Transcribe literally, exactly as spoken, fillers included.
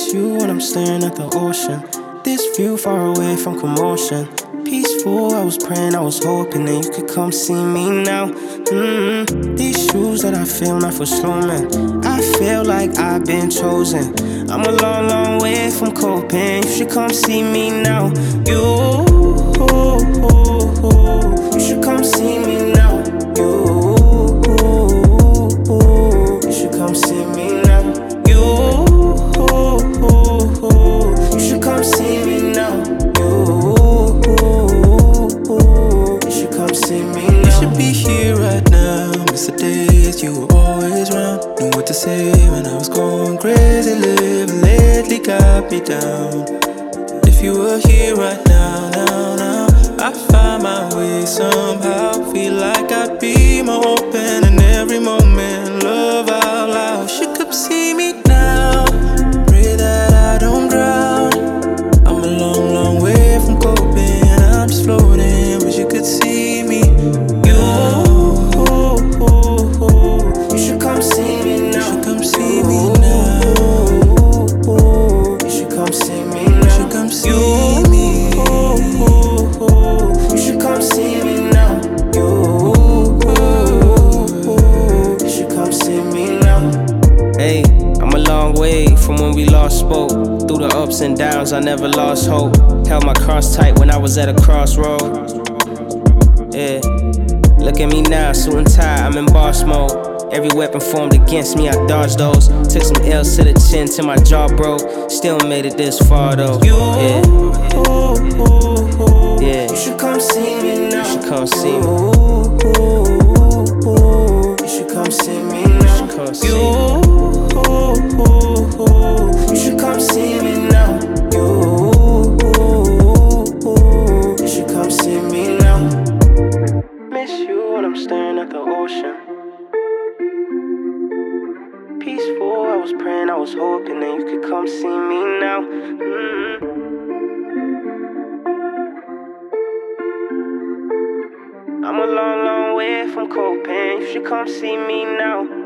Miss you when I'm staring at the ocean. This view far away from commotion. Peaceful, I was praying, I was hoping that you could come see me now. Mm-hmm. These shoes that I feel not for slow man. I feel like I've been chosen. I'm a long, long way from coping. You should come see me now. You, you should come see me now. You, you should come see me now. You, you should come see me now. You should come see me now. You should be here right now. Miss the days you were always round. Knew what to say when I was going crazy. Living lately got me down. If you were here right now, now, now, I find my way somehow. Feel like I'd be more open in every moment. Love out loud. You should come see me now. Pray that I don't drown. I'm a long, long way from coping. I'm just floating. Wish you could see me. You, you should come see me now. You should come see me now. You should come see me now. You should come see me. You should come see me now. You, you should come see me now. Hey, I'm a long way from when we last spoke. Through the ups and downs, I never lost hope. Held my cross tight when I was at a crossroad. Yeah, look at me now, suit and tie, I'm in boss mode. Every weapon formed against me, I dodged those. Took some L's to the chin till my jaw broke. Still made it this far though. Yeah, yeah. You should come see me now. You should come see me. You should come see me now. You should come see me. You should come see me now. You should come see me now. Miss you when I'm staring at the ocean. Peaceful, I was praying, I was hoping that you could come see me now. Mm-hmm. I'm a long, long way from coping. You should come see me now.